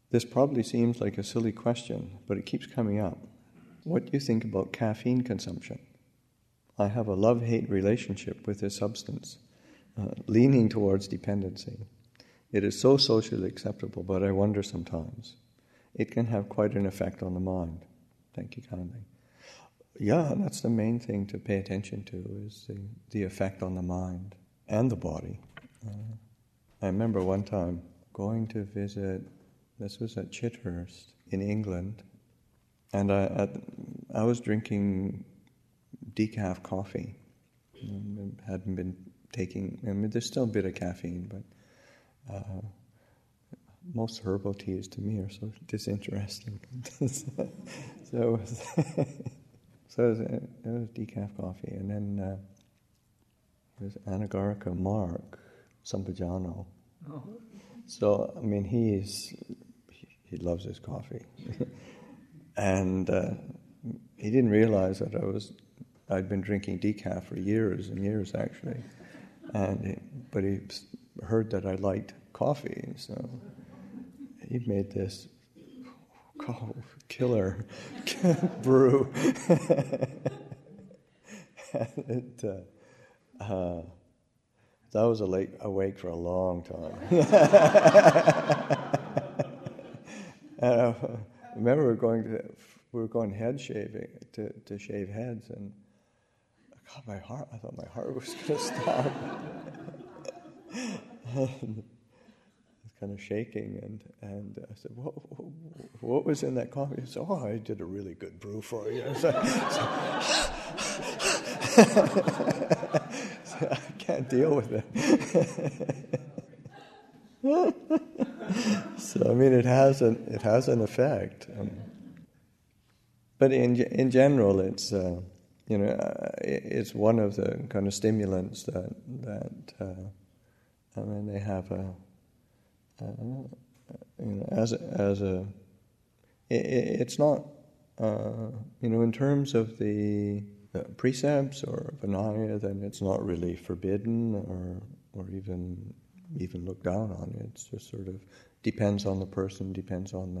This probably seems like a silly question, but it keeps coming up. What do you think about caffeine consumption? I have a love-hate relationship with this substance, leaning towards dependency. It is so socially acceptable, but I wonder sometimes. It can have quite an effect on the mind. Thank you kindly. Yeah, that's the main thing to pay attention to, is the effect on the mind and the body. I remember one time going to visit, this was at Chithurst in England, and I was drinking decaf coffee. Hadn't been taking, there's still a bit of caffeine, but most herbal teas to me are so disinteresting. So it was decaf coffee, and then it was Anagarika Mark Sampajano. Oh. So he loves his coffee, and he didn't realize that I'd been drinking decaf for years and years actually, but he heard that I liked coffee, so he made this killer brew. And I was awake for a long time. And I remember we were going head shaving to shave heads, and I thought my heart was going to stop. And I was kind of shaking, and I said, what was in that coffee? He said, I did a really good brew for you. So I can't deal with it. So it has an effect. But in general, it's it's one of the kind of stimulants that they have it's not in terms of the precepts or Vinaya, then it's not really forbidden or even looked down on. It's just sort of depends on the person, depends on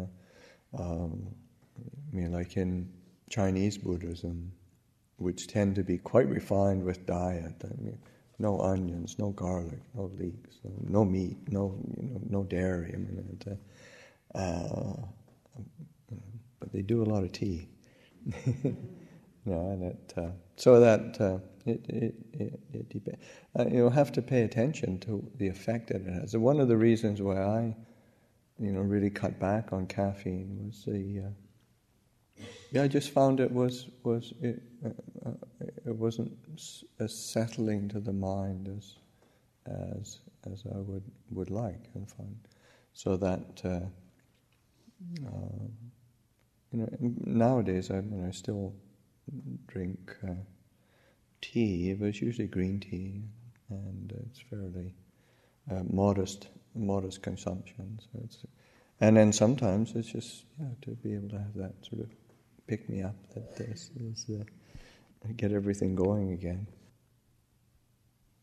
the like in Chinese Buddhism, which tend to be quite refined with diet. No onions, no garlic, no leeks, no meat, no dairy. But they do a lot of tea. It depends. You'll have to pay attention to the effect that it has. And one of the reasons why I, really cut back on caffeine was I just found it wasn't as settling to the mind as I would like and find. So that nowadays I still drink tea, but it's usually green tea, and it's fairly modest consumption. So and then sometimes it's just to be able to have that sort of pick me up that this is get everything going again.